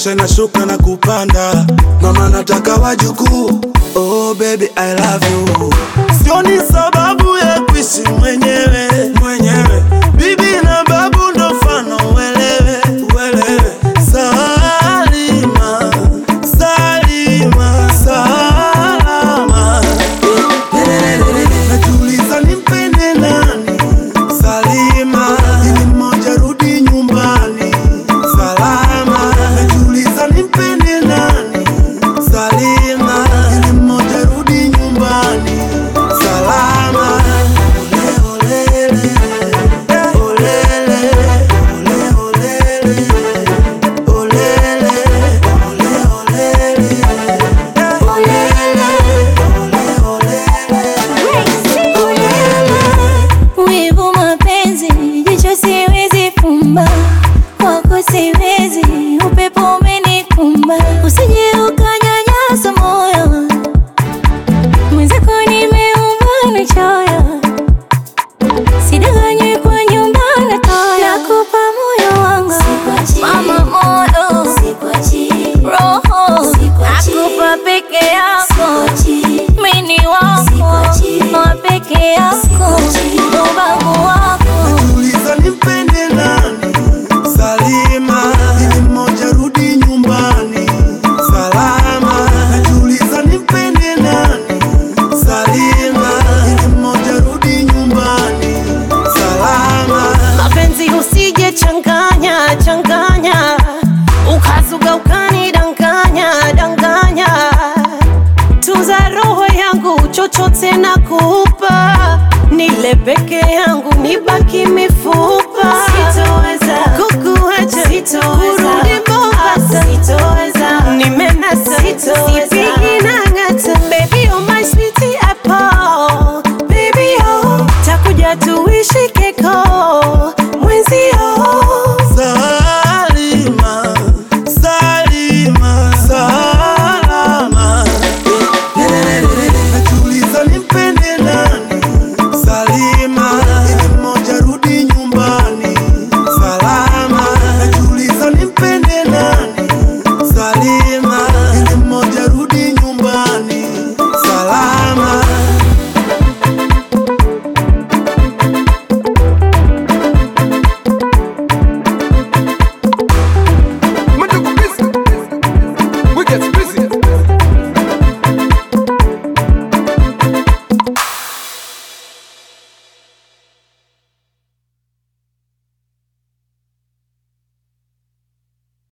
nishushe na shuka na kupanda. Mama nataka wajukuu. Oh baby I love you. Sioni sababu ya kuishi mwenyewe. Bibi na babu ndo mfano uelewe. Salima, salama. Najiuliza nimpende nani? Salima, ili mmoja rudi nyumbani. Salama. Najiuliza nimpende nani? Salima, ili mmoja rudi nyumbani. Salama. Wivu mapenzi, jicho siwezi fumba. Kwako siwezi, upepo umenikumba. Usije ukanyanyasa moyo, mwenzako nimeumba na choyo. Sidanganywi kwa nyumba na toyo. Nakupa moyo wangu, mama moyo, roho, nakupa peke yako. Mini wako, wa peke yako, ubavu wako. Najiuliza nimpende nani? Salima, ili mmoja rudi nyumbani. Salama. Najiuliza nimpende nani? Salima, ili mmoja rudi nyumbani. Salama. Mapenzi usije changanya, ukazuga ukanidanganya. Tunza roho yangu, chochote nakupa. Nile peke yangu, nibaki